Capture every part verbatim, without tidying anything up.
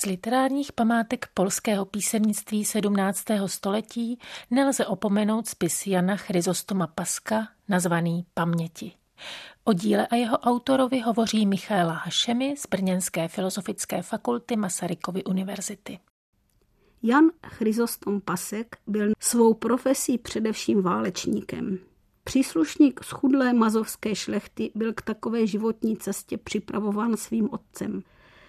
literárních památek polského písemnictví sedmnáctého století nelze opomenout spis Jana Chryzostoma Paska, nazvaný Paměti. O díle a jeho autorovi hovoří Michaela Hašemi z Brněnské filozofické fakulty Masarykovy univerzity. Jan Chryzostom Pasek byl svou profesí především válečníkem. Příslušník schudlé mazovské šlechty byl k takové životní cestě připravován svým otcem.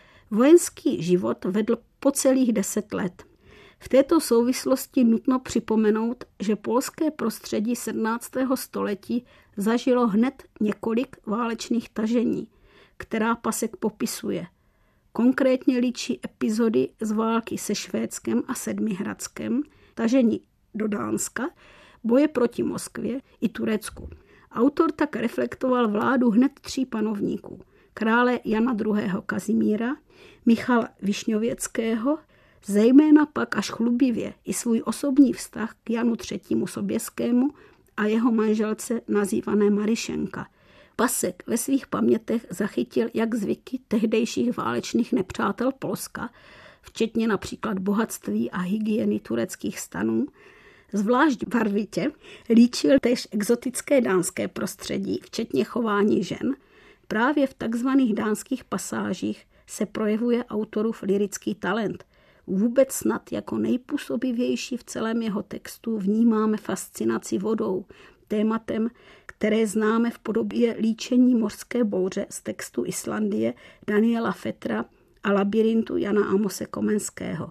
Vojenský život vedl po celých deset let. V této souvislosti nutno připomenout, že polské prostředí sedmnáctého století zažilo hned několik válečných tažení, která Pasek popisuje. Konkrétně líčí epizody z války se Švédskem a Sedmihradskem, tažení do Dánska, boje proti Moskvě i Turecku. Autor tak reflektoval vládu hned tří panovníků. Krále Jana druhého. Kazimíra, Michala Višňověckého, zejména pak až chlubivě i svůj osobní vztah k Janu třetímu. Soběskému a jeho manželce nazývané Maryšenka. Pasek ve svých pamětech zachytil jak zvyky tehdejších válečných nepřátel Polska, včetně například bohatství a hygieny tureckých stanů, zvlášť barvitě líčil též exotické dánské prostředí, včetně chování žen. Právě v takzvaných dánských pasážích se projevuje autorův lyrický talent. Vůbec snad jako nejpůsobivější v celém jeho textu vnímáme fascinaci vodou, tématem, které známe v podobě líčení mořské bouře z textu Islandie Daniela Fetra a labyrintu Jana Amose Komenského.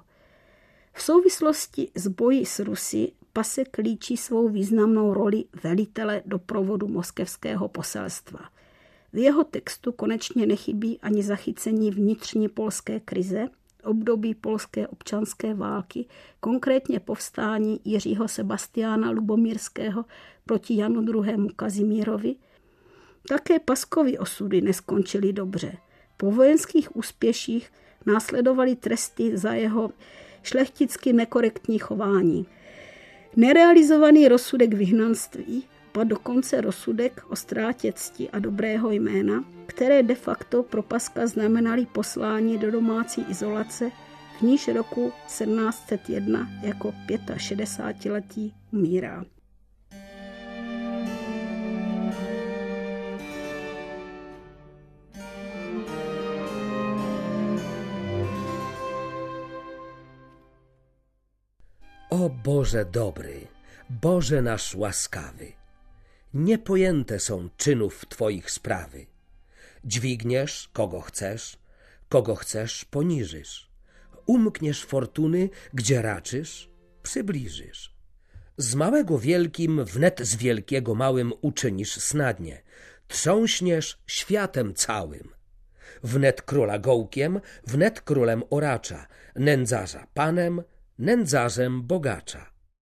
V souvislosti s boji s Rusy Pasek líčí svou významnou roli velitele doprovodu moskevského poselstva. V jeho textu konečně nechybí ani zachycení vnitřní polské krize, období polské občanské války, konkrétně povstání Jiřího Sebastiána Lubomírského proti Janu druhému. Kazimírovi. Také Paskovy osudy neskončily dobře. Po vojenských úspěších následovaly tresty za jeho šlechticky nekorektní chování. Nerealizovaný rozsudek vyhnanství, pa dokonce rozsudek o ztrátě cti a dobrého jména, které de facto pro Paska znamenaly poslání do domácí izolace, v níž roku sedmnáct set jedna jako šedesátiletý umírá. O Boże dobry, Boże nasz łaskawy, niepojęte są czynów Twoich sprawy. Dźwigniesz, kogo chcesz, kogo chcesz poniżysz. Umkniesz fortuny, gdzie raczysz, przybliżysz. Z małego wielkim wnet z wielkiego małym uczynisz snadnie. Trząśniesz światem całym. Wnet króla gołkiem, wnet królem oracza, nędzarza panem, nędzarzem bogacza.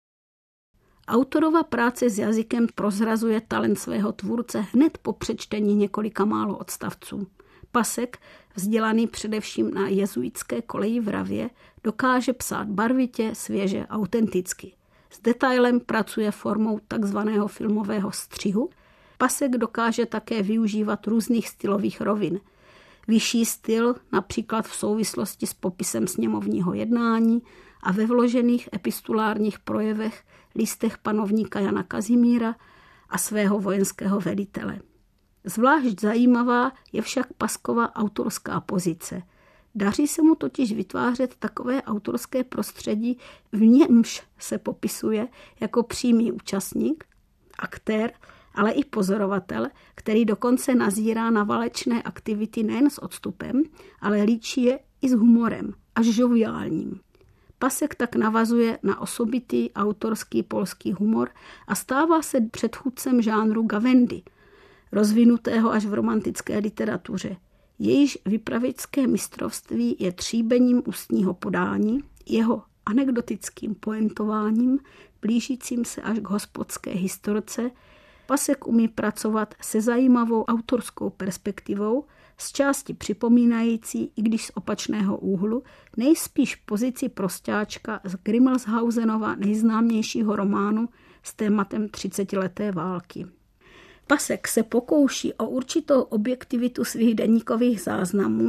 Autorova práce s jazykem prozrazuje talent svého tvůrce hned po přečtení několika málo odstavců. Pasek, vzdělaný především na jezuitské koleji v Ravě, dokáže psát barvitě, svěže, autenticky. S detailem pracuje formou takzvaného filmového střihu. Pasek dokáže také využívat různých stylových rovin. Vyšší styl, například v souvislosti s popisem sněmovního jednání a ve vložených epistulárních projevech, listech panovníka Jana Kazimíra a svého vojenského velitele. Zvlášť zajímavá je však Paskova autorská pozice. Daří se mu totiž vytvářet takové autorské prostředí, v němž se popisuje jako přímý účastník, aktér, ale i pozorovatel, který dokonce nazírá na válečné aktivity nejen s odstupem, ale líčí je i s humorem, až žoviálním. Pasek tak navazuje na osobitý autorský polský humor a stává se předchůdcem žánru gavendy, rozvinutého až v romantické literatuře. Jejíž vypravěčské mistrovství je tříbením ústního podání, jeho anekdotickým poentováním, blížícím se až k hospodské historce. Pasek umí pracovat se zajímavou autorskou perspektivou, z části připomínající, i když z opačného úhlu, nejspíš pozici prostáčka z Grimmelshausenova nejznámějšího románu s tématem třicetileté války. Pasek se pokouší o určitou objektivitu svých deníkových záznamů,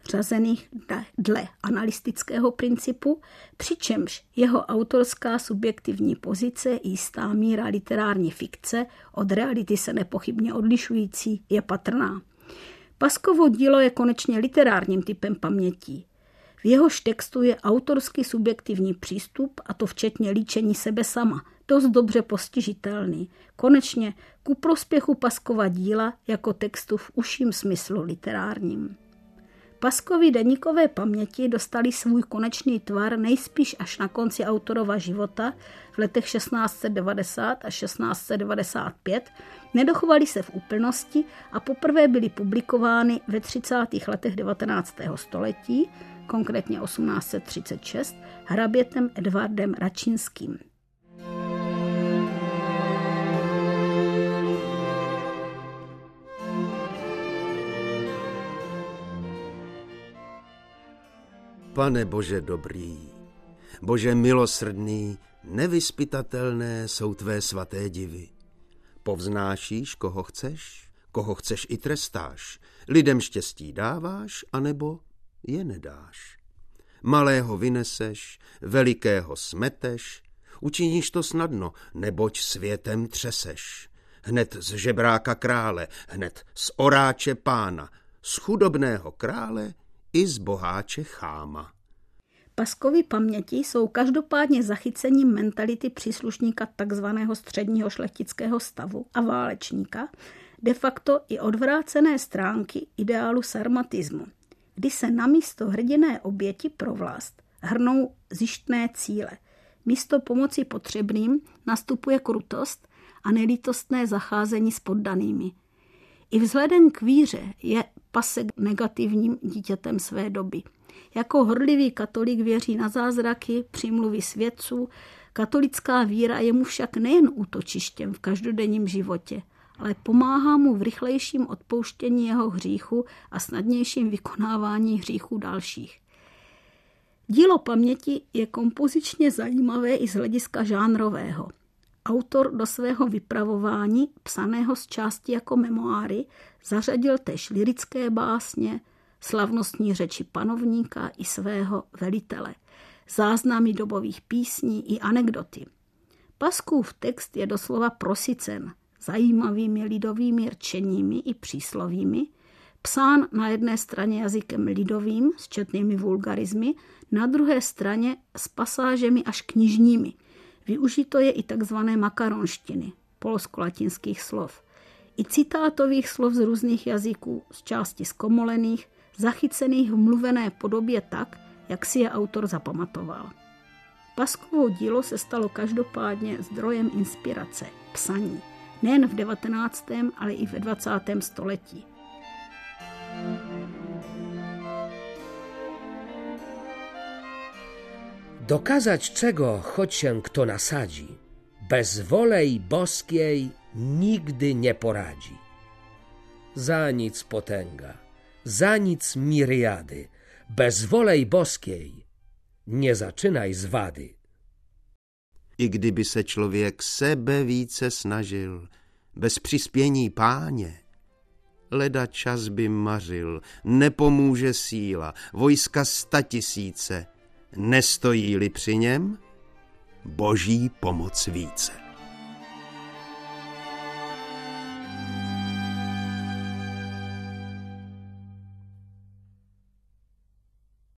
řazených dle analytického principu, přičemž jeho autorská subjektivní pozice, jistá míra literární fikce, od reality se nepochybně odlišující, je patrná. Paskovo dílo je konečně literárním typem paměti. V jehož textu je autorský subjektivní přístup, a to včetně líčení sebe sama, dost dobře postižitelný. Konečně ku prospěchu Paskova díla jako textu v užším smyslu literárním. Paskovy deníkové paměti dostaly svůj konečný tvar nejspíš až na konci autorova života v letech šestnáct set devadesát až šestnáct set devadesát pět, nedochovaly se v úplnosti a poprvé byly publikovány ve třicátých letech devatenáctého století, konkrétně osmnáct set třicet šest, hrabětem Edvardem Račínským. Pane Bože dobrý, Bože milosrdný, nevyspytatelné jsou tvé svaté divy. Povznášíš, koho chceš, koho chceš i trestáš, lidem štěstí dáváš, anebo je nedáš. Malého vyneseš, velikého smeteš, učiníš to snadno, neboť světem třeseš. Hned z žebráka krále, hned z oráče pána, z chudobného krále i z boháče cháma. Paskovy paměti jsou každopádně zachycením mentality příslušníka takzvaného středního šlechtického stavu a válečníka, de facto i odvrácené stránky ideálu sarmatismu, kdy se namísto hrdinné oběti pro vlast hrnou zištné cíle. Místo pomoci potřebným nastupuje krutost a nelítostné zacházení s poddanými. I vzhledem k víře je Pasek negativním dítětem své doby. Jako horlivý katolík věří na zázraky, přímluvy svědců. Katolická víra je mu však nejen útočištěm v každodenním životě, ale pomáhá mu v rychlejším odpouštění jeho hříchu a snadnějším vykonávání hříchů dalších. Dílo paměti je kompozičně zajímavé i z hlediska žánrového. Autor do svého vypravování, psaného z části jako memoáry, zařadil též lyrické básně, slavnostní řeči panovníka i svého velitele, záznamy dobových písní i anekdoty. Paskův text je doslova prosycen zajímavými lidovými rčeními i příslovími, psán na jedné straně jazykem lidovým s četnými vulgarizmy, na druhé straně s pasážemi až knižními. Využito je i takzvané makaronštiny, polsko-latinských slov, i citátových slov z různých jazyků, z části zkomolených, zachycených v mluvené podobě tak, jak si je autor zapamatoval. Paskovo dílo se stalo každopádně zdrojem inspirace, psaní, nejen v devatenáctém, ale i ve dvacátém století. Dokazać czego, choć się kto nasadzi, bez wolej boskiej nigdy nie poradzi. Za nic potęga, za nic miriady, bez wolej boskiej nie zaczynaj z wady. I kdyby se člověk sebe více snažil, bez přispění páně, leda čas by mařil, nepomůže síla, vojska statisíce, nestojí-li při něm boží pomoc více.